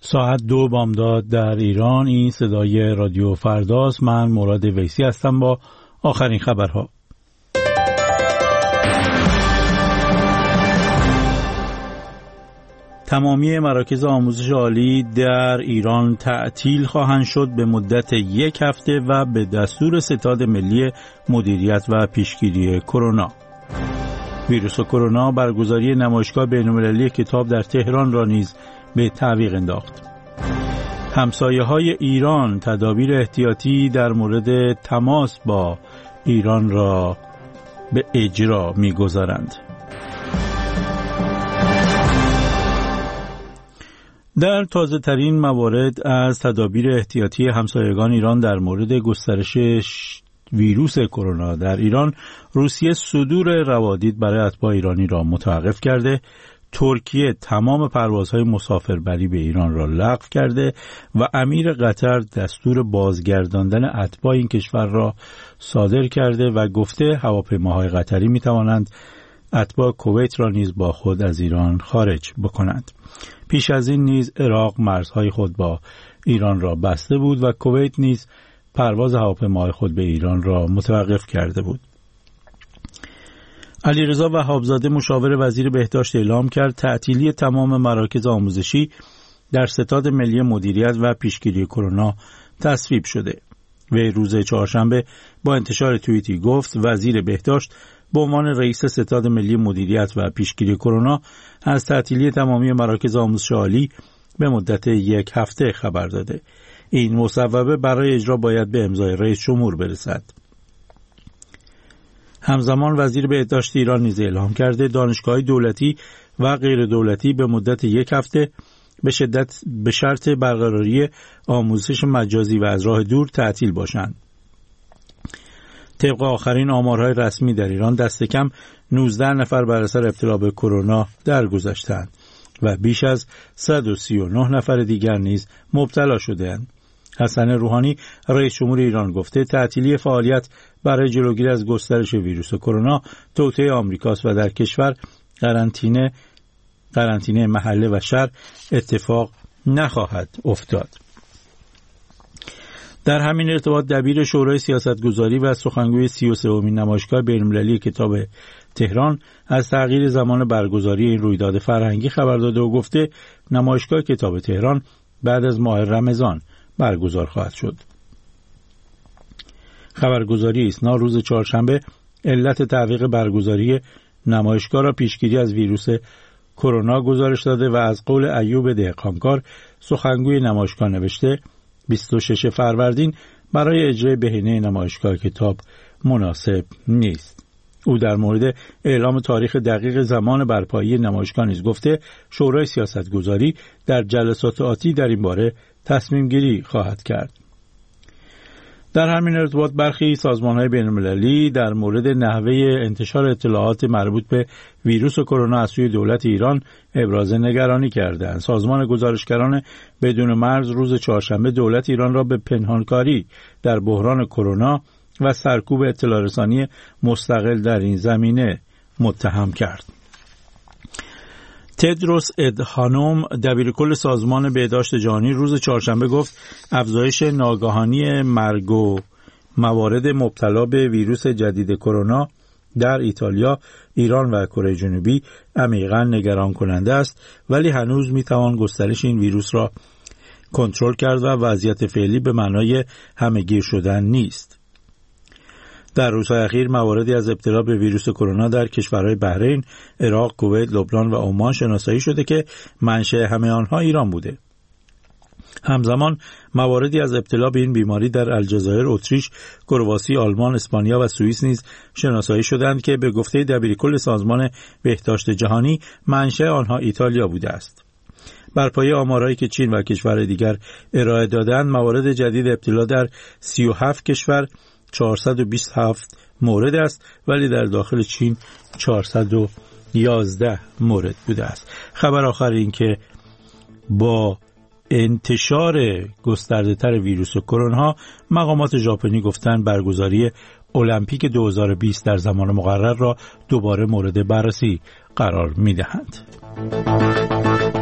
ساعت 2 بامداد در ایران. این صدای رادیو فرداست. من مراد ویسی هستم با آخرین خبرها. تمامی مراکز آموزش عالی در ایران تعطیل خواهند شد به مدت 1 هفته و به دستور ستاد ملی مدیریت و پیشگیری کرونا. ویروس کرونا برگزاری نمایشگاه بین‌المللی کتاب در تهران را نیز به تعویق انداخت. همسایه‌های ایران تدابیر احتیاطی در مورد تماس با ایران را به اجرا می‌گذارند. در تازه‌ترین موارد از تدابیر احتیاطی همسایگان ایران در مورد گسترش ویروس کرونا در ایران، روسیه صدور روادید برای اتباع ایرانی را متوقف کرده، ترکیه تمام پروازهای مسافربری به ایران را لغو کرده و امیر قطر دستور بازگرداندن اتباع این کشور را صادر کرده و گفته هواپیماهای قطری می توانند اتباع کویت را نیز با خود از ایران خارج بکنند. پیش از این نیز عراق مرزهای خود با ایران را بسته بود و کویت نیز پرواز هواپیماهای خود به ایران را متوقف کرده بود. علیرضا وهابزاده مشاور وزیر بهداشت اعلام کرد تعطیلی تمام مراکز آموزشی در ستاد ملی مدیریت و پیشگیری کرونا تصویب شده. وی روز چهارشنبه با انتشار توییتی گفت وزیر بهداشت به عنوان رئیس ستاد ملی مدیریت و پیشگیری کرونا از تعطیلی تمامی مراکز آموزش عالی به مدت 1 هفته خبر داده. این مصوبه برای اجرا باید به امضای رئیس جمهور برسد. همزمان وزیر بهداشت ایران نیز اعلام کرده دانشگاه‌های دولتی و غیر دولتی به مدت 1 هفته به شرط برقراری آموزش مجازی و از راه دور تعطیل باشند. طبق آخرین آمارهای رسمی در ایران دست کم 19 نفر بر اثر ابتلا به کرونا درگذشتند و بیش از 139 نفر دیگر نیز مبتلا شده‌اند. حسن روحانی رئیس جمهور ایران گفته تعطیلی فعالیت برای جلوگیری از گسترش ویروس کرونا توطئه آمریکاست و در کشور قرنطینه محله و شهر اتفاق نخواهد افتاد. در همین ارتباط دبیر شورای سیاستگذاری و سخنگوی 33مین نمایشگاه بین‌المللی کتاب تهران از تغییر زمان برگزاری این رویداد فرهنگی خبر داده و گفته نمایشگاه کتاب تهران بعد از ماه رمضان برگزار خواهد شد. خبرگزاری ایسنا روز چهارشنبه علت تعویق برگزاری نمایشگاه را پیشگیری از ویروس کرونا گزارش داده و از قول ایوب دهقانکار سخنگوی نمایشگاه نوشته 26 فروردین برای اجرای بهینه نمایشگاه کتاب مناسب نیست. او در مورد اعلام تاریخ دقیق زمان برپایی نمایشگاه نیز گفته شورای سیاستگذاری در جلسات آتی در این باره تصمیم گیری خواهد کرد. در همین ارتباط برخی سازمان‌های بین‌المللی در مورد نحوه انتشار اطلاعات مربوط به ویروس کرونا از سوی دولت ایران ابراز نگرانی کردند. سازمان گزارشگران بدون مرز روز چهارشنبه دولت ایران را به پنهانکاری در بحران کرونا و سرکوب اطلاع رسانی مستقل در این زمینه متهم کرد. تدروس ادهانوم دبیرکل سازمان بهداشت جهانی روز چهارشنبه گفت افزایش ناگهانی مرگ و موارد مبتلا به ویروس جدید کرونا در ایتالیا، ایران و کره جنوبی عمیقاً نگران کننده است، ولی هنوز میتوان گسترش این ویروس را کنترل کرد و وضعیت فعلی به معنای همه‌گیر شدن نیست. در روزهای اخیر مواردی از ابتلا به ویروس کرونا در کشورهای بحرین، عراق، کویت، لبنان و عمان شناسایی شده که منشأ همه آنها ایران بوده. همزمان مواردی از ابتلا به این بیماری در الجزایر، اتریش، کرواسی، آلمان، اسپانیا و سوئیس نیز شناسایی شدند که به گفته دبیرکل سازمان بهداشت جهانی منشأ آنها ایتالیا بوده است. بر پایه آمارهایی که چین و کشورهای دیگر ارائه دادند، موارد جدید ابتلا در 37 کشور 427 مورد است، ولی در داخل چین 411 مورد بوده است. خبر آخر این که با انتشار گسترده‌تر ویروس کرونا، مقامات ژاپنی گفتند برگزاری المپیک 2020 در زمان مقرر را دوباره مورد بررسی قرار می‌دهند.